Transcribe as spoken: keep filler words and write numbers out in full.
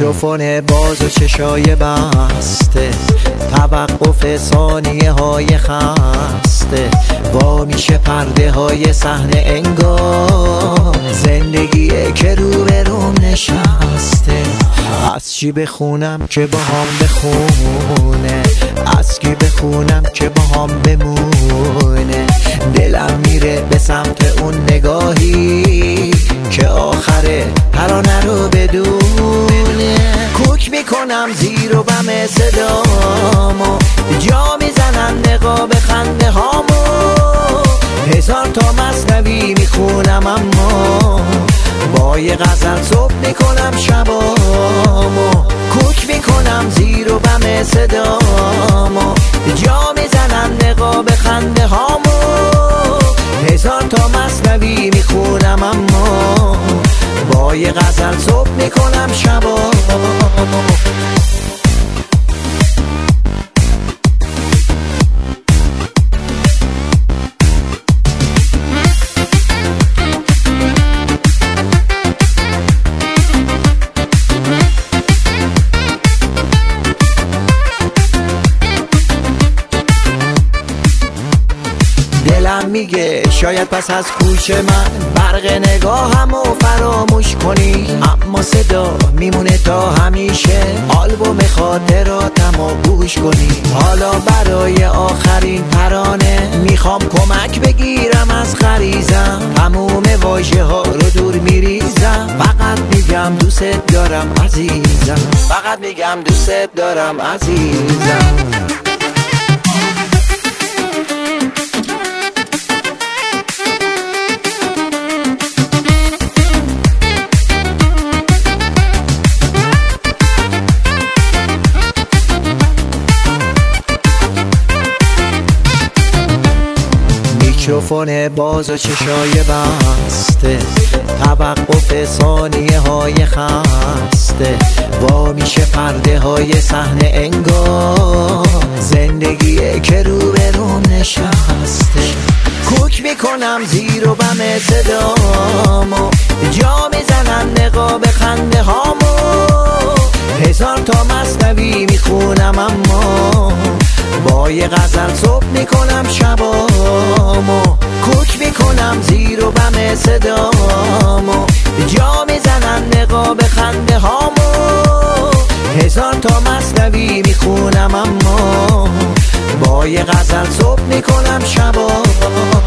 میکروفون باز و چشای بسته، توقف ثانیه های خسته، وا میشه پرده های صحنه، انگار زندگیه که رو به روم نشسته. از چی بخونم که با هم بخونه، از کی بخونم که با هم بمونه. دلم میره به سمت اون نگاهی که آخره ترانه رو بدونه. کوک میکنم زیر و بم صدامو، جا میزنن نقاب خنده هامو. هزار تا مثنوی میخونم اما با یه غزل صبح میکنم شبامو. کوک میکنم زیر و بم صدامو، جا میزنن نقاب خنده هامو. هزار تا مثنوی میخونم اما با یه غزل صبح میکنم شبامو. دلم میگه شاید پس از کوچ من برق نگاهمو فراموش کنی، اما صدا میمونه تا همیشه، آلبوم خاطراتمو گوش کنی. حالا برای آخرین ترانه میخوام کمک بگیرم از غریزم، تموم واژه ها رو دور میریزم. فقط میگم دوست دارم عزیزم، فقط میگم دوست دارم عزیزم. میکروفون باز و چشای بسته، توقف ثانیه های خسته، وا میشه پرده های صحنه، انگار زندگیه که رو به روم نشسته. کوک میکنم زیر و بم صدامو، جا میزنم نقاب خنده هامو. هزار تا مثنوی میخونم اما با یه غزل صبح میکنم شبامو. کوک میکنم زیر و بم صدامو، جا میزنن نقاب خنده هامو. هزار تا مثنوی میخونم اما با یه غزل صبح میکنم شبامو.